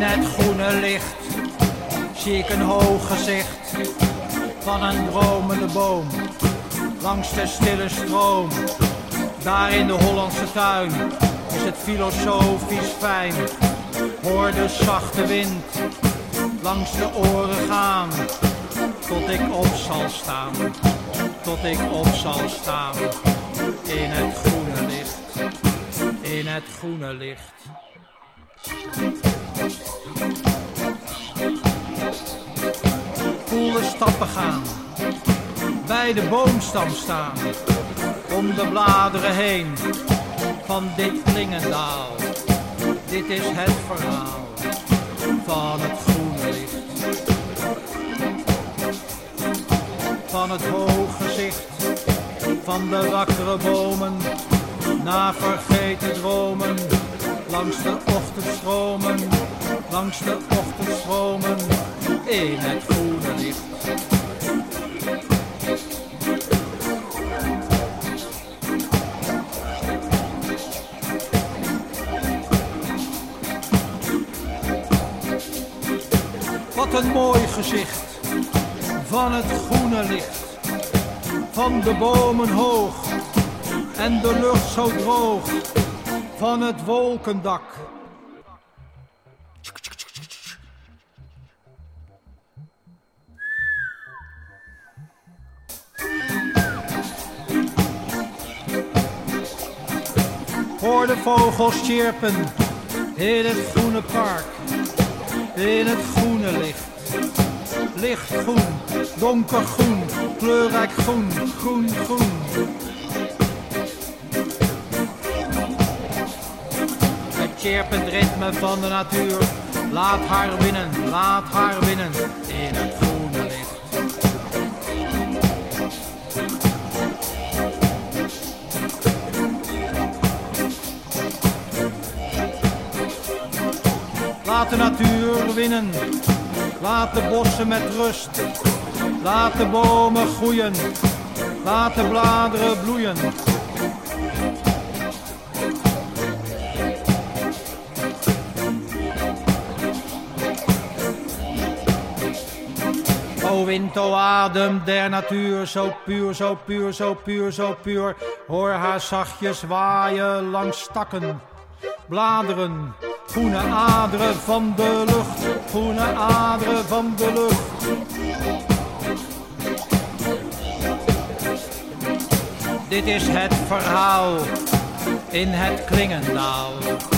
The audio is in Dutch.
het groene licht zie ik een hoog gezicht van een dromende boom. Langs de stille stroom, daar in de Hollandse tuin, is het filosofisch fijn. Hoor de zachte wind langs de oren gaan, tot ik op zal staan, tot ik op zal staan. In het groene licht, in het groene licht. Koele stappen gaan, bij de boomstam staan, om de bladeren heen van dit Klingendaal. Dit is het verhaal van het groene licht, van het hoge zicht, van de wakkere bomen, na vergeten dromen, langs de ochtendstromen, langs de ochtendstromen, in het groene licht. Wat een mooi gezicht van het groene licht, van de bomen hoog en de lucht zo droog, van het wolkendak. Hoor de vogels chirpen in het groene park, in het groene licht. Lichtgroen, donkergroen, kleurrijk groen, groen, groen. Het chirpend ritme van de natuur, laat haar winnen in het groene licht. Laat de natuur winnen, laat de bossen met rust, laat de bomen groeien, laat de bladeren bloeien. O wind, o adem der natuur, zo puur, zo puur, zo puur, zo puur. Hoor haar zachtjes waaien langs takken, bladeren. Groene aderen van de lucht, groene aderen van de lucht. Dit is het verhaal in het Klingendaal.